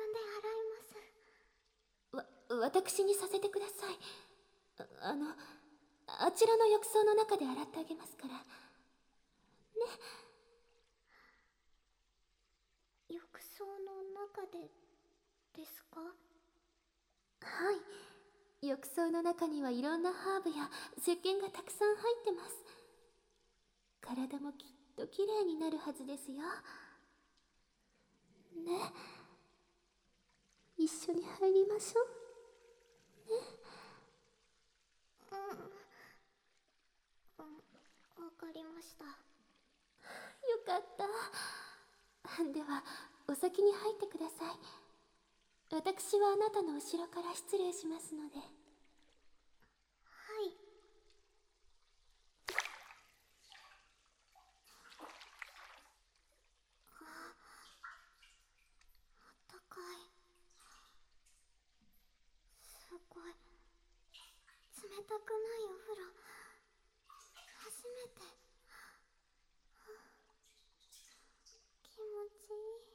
で洗います。 私にさせてください。あちらの浴槽の中で洗ってあげますから。ね。 浴槽の中でですか？ はい。浴槽の中にはいろんなハーブや石鹸がたくさん入ってます。体もきっときれいになるはずですよ。ね。一緒に入りましょう。ね。 わかりました。 よかった。では、お先に入ってください。私はあなたの後ろから失礼しますので。 はい。あったかい。すごい。冷たくないお風呂。初めて。気持ちいい。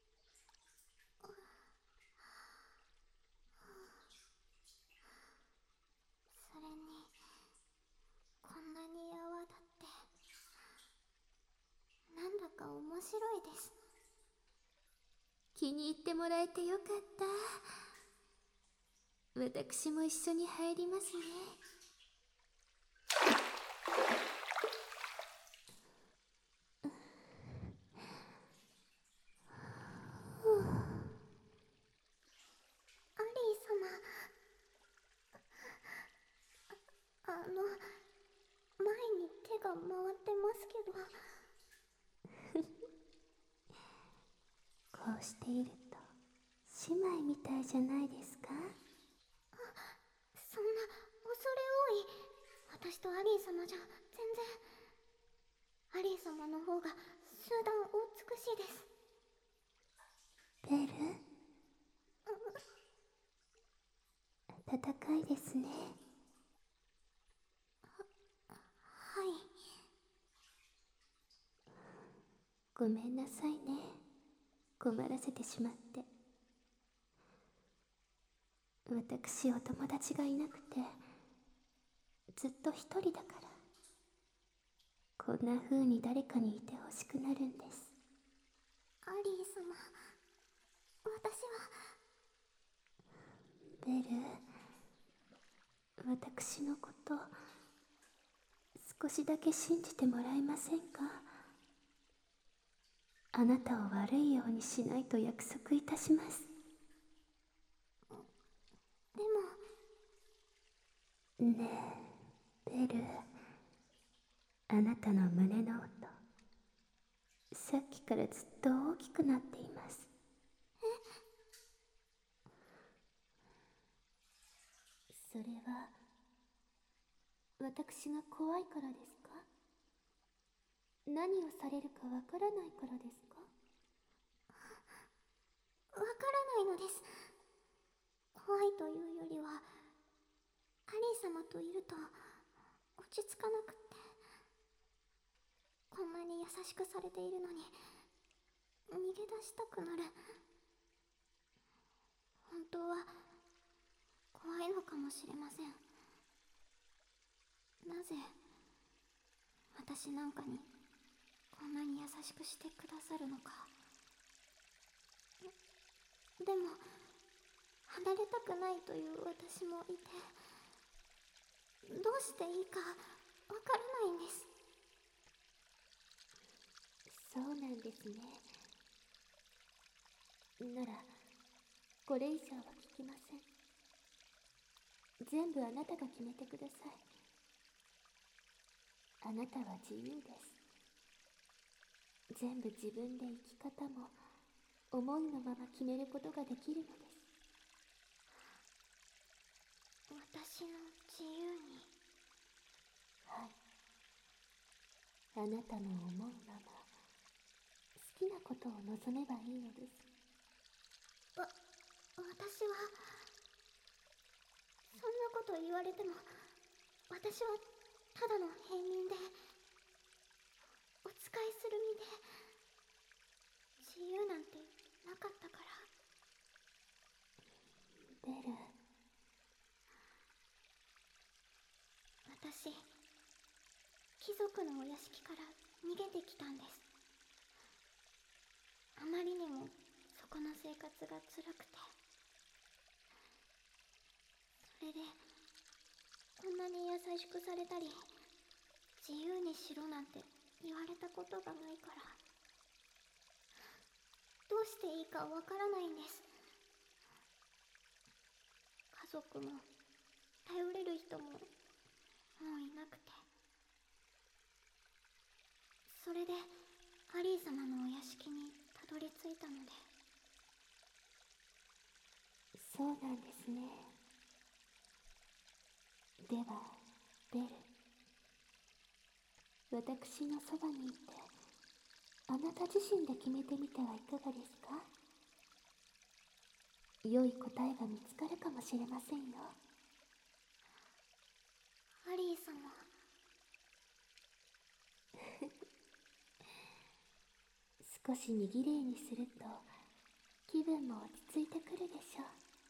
それに、こんなに泡だって、なんだか面白いです。 気に入ってもらえてよかった。私も一緒に入りますね。 アリー様。前に手が回ってますけど。 こうしていると姉妹みたいじゃないですか？ そんな恐れ多い。私とアリー様じゃ全然。アリー様の方が数段お美しいです。 ベル、暖かいですね。 はい。 ごめんなさいね。困らせてしまって。私、お友達がいなくて、ずっと一人だから。こんな風に誰かにいてほしくなるんです。 アリー様、私は。 ベル、私のこと少しだけ信じてもらえませんか？あなたを悪いようにしないと約束いたします。 でも。 ねえ、ベル、あなたの胸の音、さっきからずっと大きくなっています。それは私が怖いからですか？何をされるかわからないからですか？ わからないのです。怖いというよりは、アリー様といると落ち着かなくって。こんなに優しくされているのに逃げ出したくなる。本当は怖いのかもしれません。なぜ私なんかにこんなに優しくしてくださるのか。でも離れたくないという私もいて、どうしていいかわからないんです。 そうなんですね。ならこれ以上は聞きません。全部あなたが決めてください。あなたは自由です。全部自分で生き方も思いのまま決めることができるのです。 私の自由に。 はい。あなたの思うまま好きなことを望めばいいのです。 私はそんなこと言われても、私はただの平民で、お使いする身で、自由なんてなかったから。 族のお屋敷から逃げてきたんです。あまりにもそこの生活が辛くて、それでこんなに優しくされたり自由にしろなんて言われたことがないから、どうしていいかわからないんです。家族も頼れる人ももういなくて、それでアリー様のお屋敷にたどり着いたので。 そうなんですね。ではベル、私のそばにいてあなた自身で決めてみてはいかがですか？良い答えが見つかるかもしれませんよ。 アリー様。 少し身綺麗にすると気分も落ち着いてくるでしょう。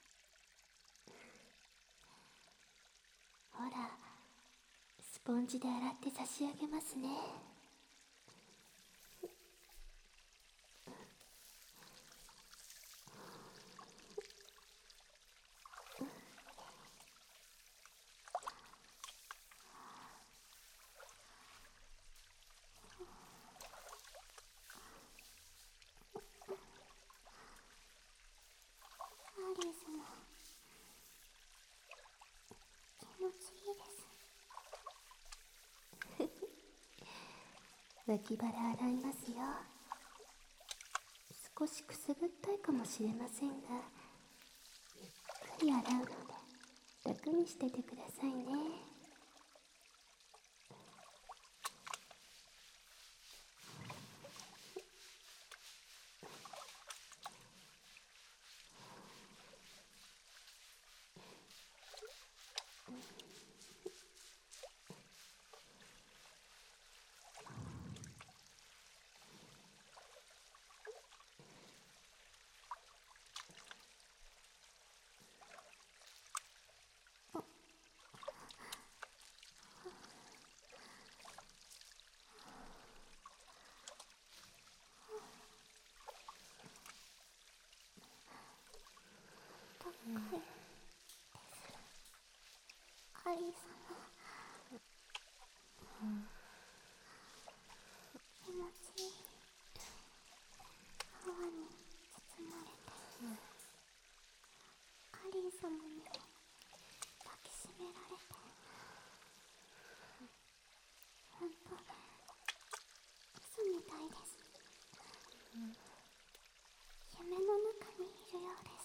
ほら、スポンジで洗って差し上げますね。 アリー様、気持ちいいです。 脇腹洗いますよ。少しくすぐったいかもしれませんが、ゆっくり洗うので楽にしててくださいね。 高いです。アリー様、気持ちいい。泡に包まれて、アリー様に抱きしめられて、ほんと嘘みたいです。夢の中にいるようです。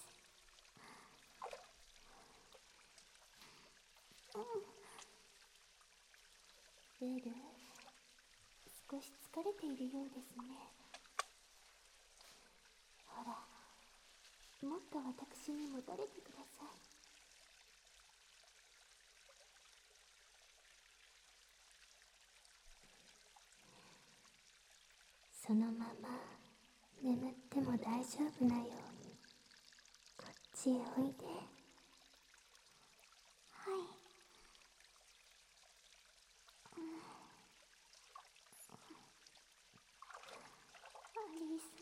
ベル、少し疲れているようですね。ほら、もっと私に戻れてください。そのまま眠っても大丈夫なようにこっちへおいで。 はい。アリー様、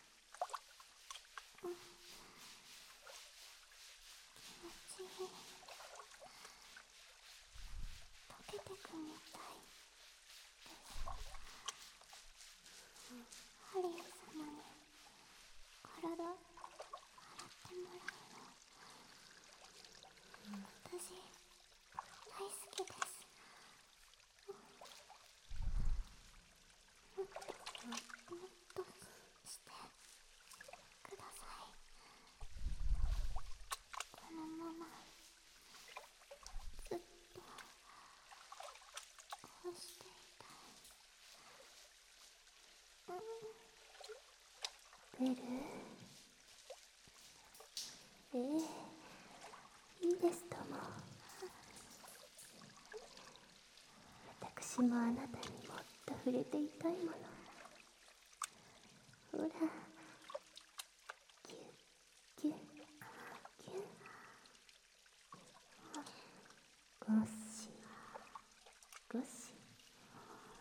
気持ちいい。溶けてくみたいです。アリー様に体洗ってもらうの、私大好きです。もっとしてください。このままずっとこうしていたい。 ベル、ええ、いいですとも。私もあなたにもっと触れていたいもの。ほら、キュッキュッキュッ、ゴシゴシ。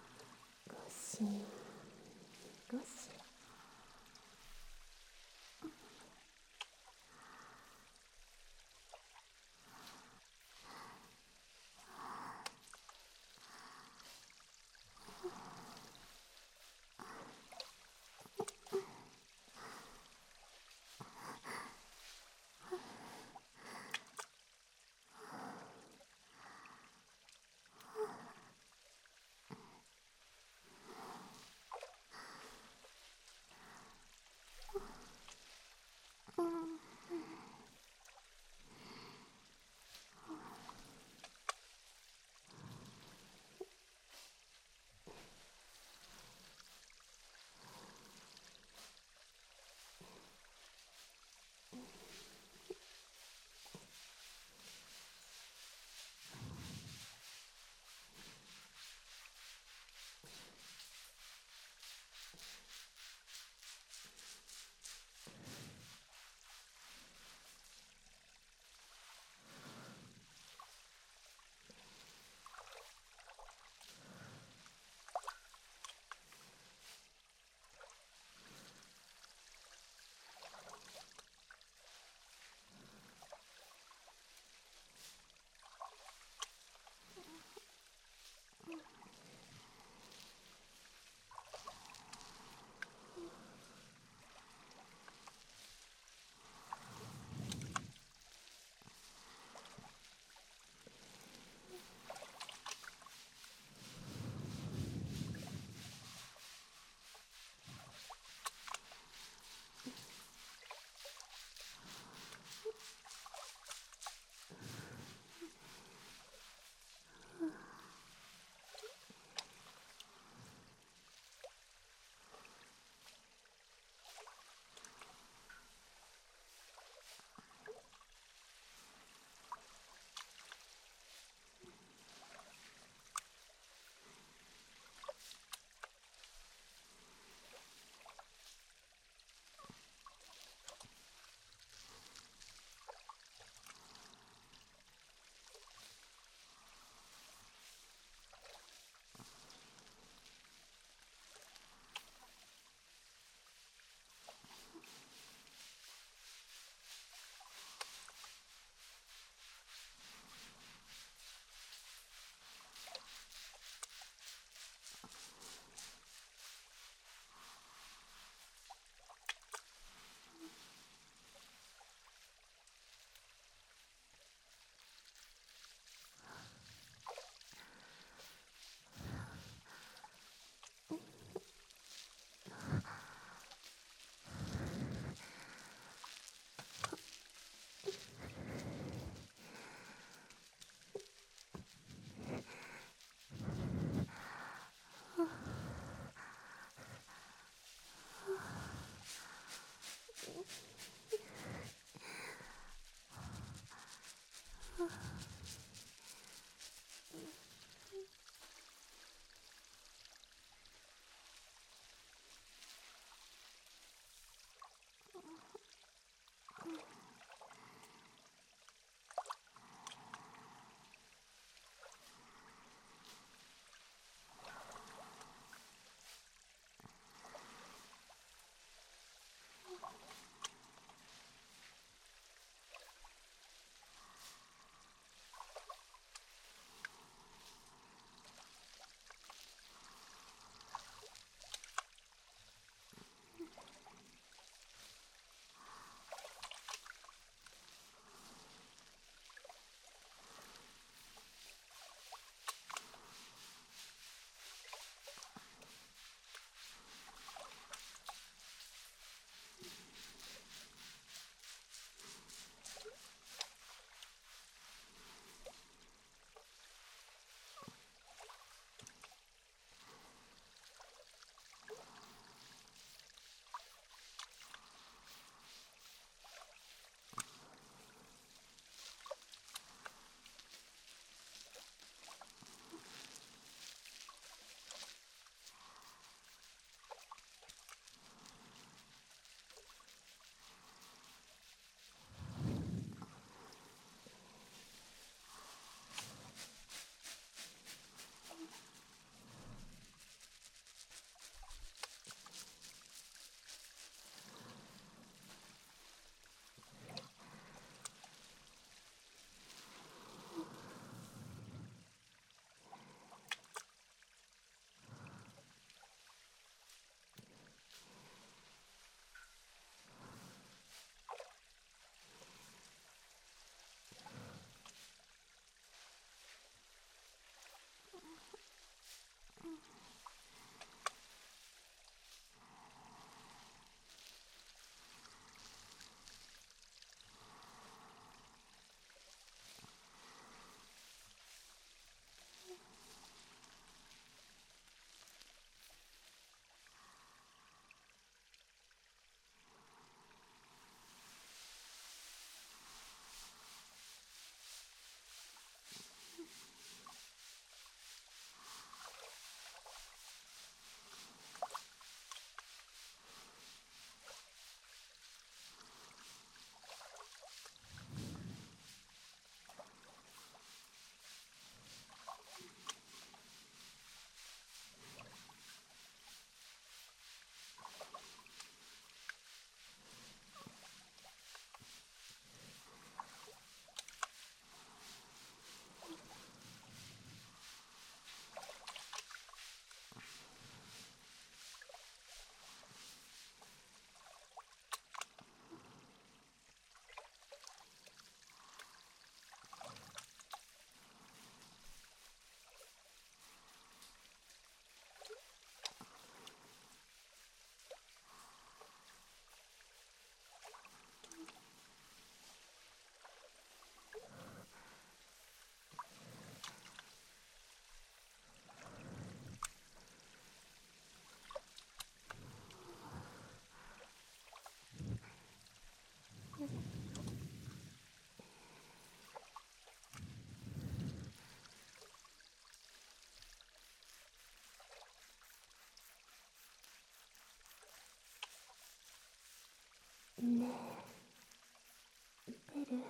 ねえベル、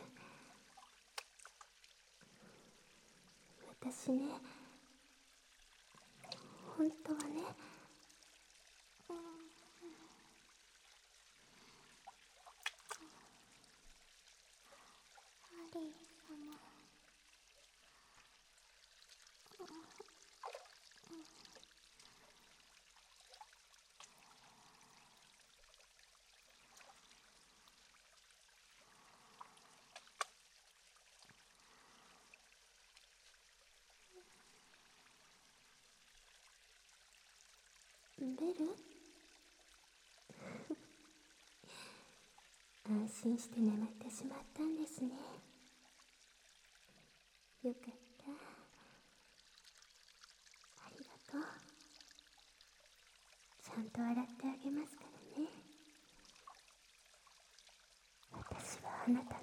私ね、本当はね、 アリー様。 ベル安心して眠ってしまったんですね。よかった。ありがとう。ちゃんと洗ってあげますからね。私はあなた